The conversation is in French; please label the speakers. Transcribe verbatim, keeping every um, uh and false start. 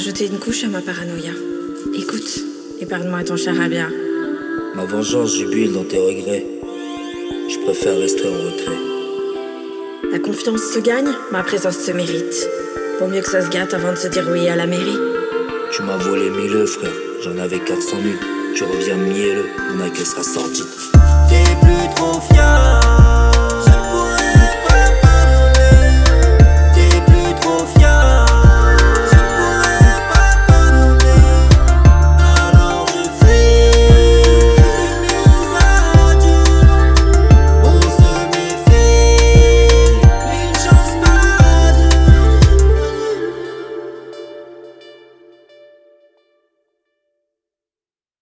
Speaker 1: rajouté une couche à ma paranoïa. Écoute, épargne-moi ton charabia.
Speaker 2: Ma vengeance jubile dans tes regrets. Je préfère rester en retrait.
Speaker 1: La confiance se gagne, ma présence se mérite. Vaut mieux que ça se gâte avant de se dire oui à la mairie.
Speaker 2: Tu m'as volé mille œufs, frère, j'en avais quatre cent mille. Tu reviens mielleux, mon accueil sera sordide.
Speaker 3: T'es plus trop fiable.